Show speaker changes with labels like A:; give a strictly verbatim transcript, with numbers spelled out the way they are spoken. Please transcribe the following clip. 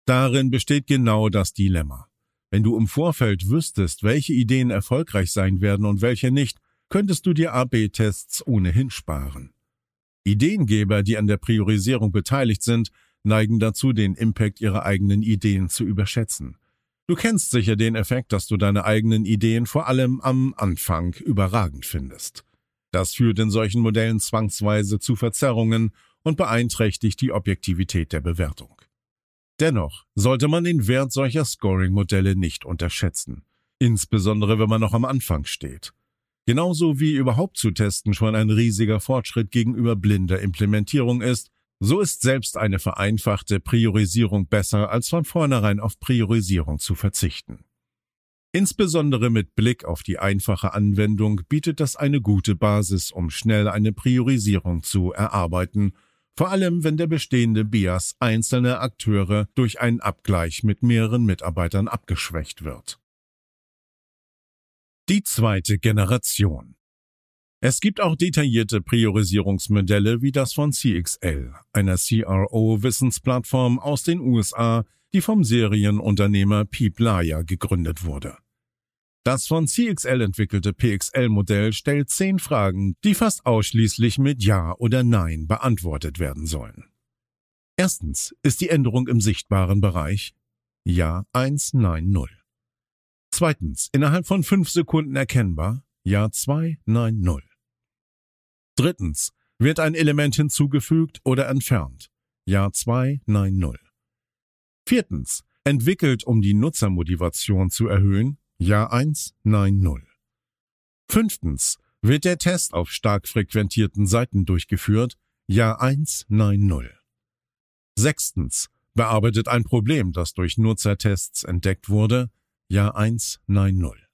A: Darin besteht genau das Dilemma. Wenn du im Vorfeld wüsstest, welche Ideen erfolgreich sein werden und welche nicht, könntest du dir A B Tests ohnehin sparen. Ideengeber, die an der Priorisierung beteiligt sind, neigen dazu, den Impact ihrer eigenen Ideen zu überschätzen. Du kennst sicher den Effekt, dass du deine eigenen Ideen vor allem am Anfang überragend findest. Das führt in solchen Modellen zwangsweise zu Verzerrungen und beeinträchtigt die Objektivität der Bewertung. Dennoch sollte man den Wert solcher Scoring-Modelle nicht unterschätzen, insbesondere wenn man noch am Anfang steht. Genauso wie überhaupt zu testen schon ein riesiger Fortschritt gegenüber blinder Implementierung ist, so ist selbst eine vereinfachte Priorisierung besser, als von vornherein auf Priorisierung zu verzichten. Insbesondere mit Blick auf die einfache Anwendung bietet das eine gute Basis, um schnell eine Priorisierung zu erarbeiten, vor allem wenn der bestehende Bias einzelner Akteure durch einen Abgleich mit mehreren Mitarbeitern abgeschwächt wird. Die zweite Generation. Es gibt auch detaillierte Priorisierungsmodelle wie das von C X L, einer C R O-Wissensplattform aus den U S A, die vom Serienunternehmer Pete Laya gegründet wurde. Das von C X L entwickelte P X L-Modell stellt zehn Fragen, die fast ausschließlich mit Ja oder Nein beantwortet werden sollen. Erstens, ist die Änderung im sichtbaren Bereich? Ja eins, Nein null. Zweitens, innerhalb von fünf Sekunden erkennbar? Ja zwei, Nein null. Drittens, wird ein Element hinzugefügt oder entfernt? Ja zwei, Nein null. Viertens, entwickelt, um die Nutzermotivation zu erhöhen? Ja eins, Nein null. Fünftens, wird der Test auf stark frequentierten Seiten durchgeführt? Ja eins, Nein null. Sechstens, bearbeitet ein Problem, das durch Nutzertests entdeckt wurde? Ja eins, Nein null.